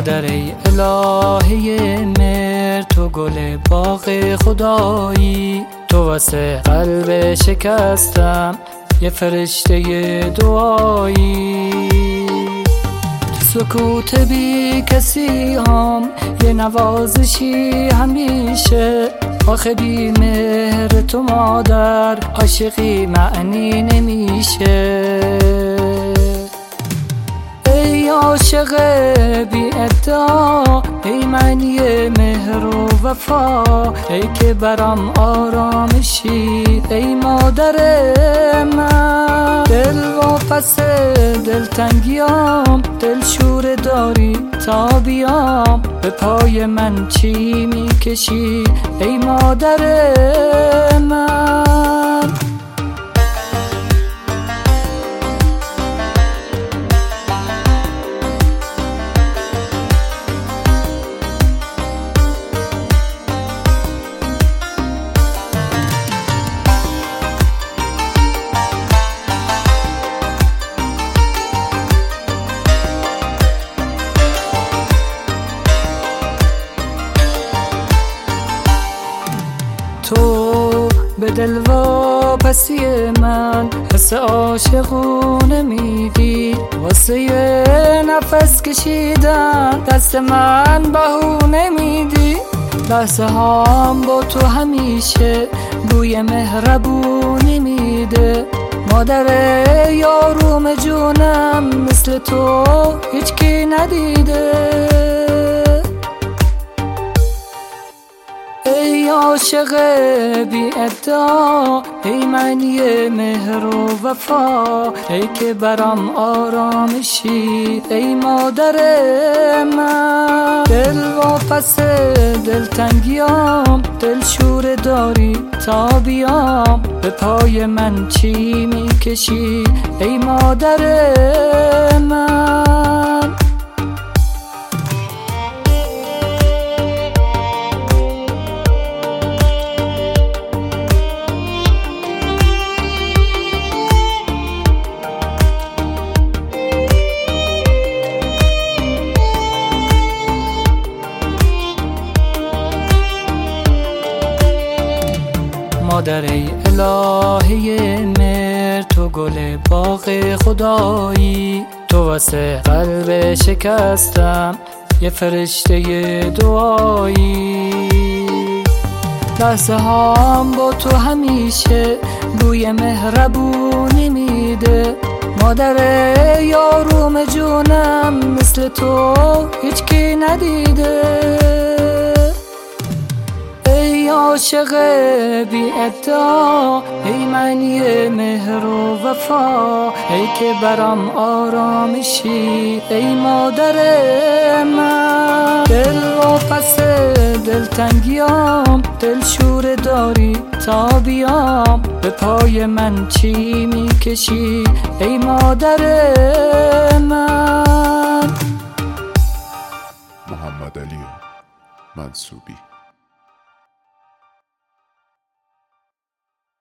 مادر ای الهه مهر، تو گل باغ خدایی، تو واسه قلب شکستم یه فرشته دعایی. تو سکوت بی کسی هم یه نوازشی همیشه، آخه بی مهر تو مادر عاشقی معنی نمیشه. ای عاشق بی ادعا، ای معنی مهر و وفا، ای که برام آرامشی، ای مادر من. دل واپس دلتنگیام، دل شور داری تا بیام، به پای من چی میکشی ای مادر من. تو به دل واپسی من حس عاشقونه میدی، واسه یه نفس کشیدن دست من بهونه میدی. لحظه هام با تو همیشه بوی مهربونی میده، مادر یاروم جونم مثل تو هیچ کی ندیده. ای عاشق بی ادعا، ای معنی مهر و وفا، ای که برام آرامشی، ای مادر من. دل واپس دلتنگیام، دل شور داری تا بیام، به پای من چی میکشی ای مادر من. مادر ای الهه مهر، تو گل باغ خدایی، تو واسه قلب شکستم یه فرشته دعایی. لحظه هام با تو همیشه بوی مهربونی میده، مادر یاروم جونم مثل تو هیچ کی ندیده. ای عاشق بی ادعا، ای معنی مهر و وفا، ای که برام آرامشی، ای مادر من. دل واپس دلتنگیام، دل شور داری تا بیام، به پای من چی میکشی ای مادر من. محمد علی منصوبی.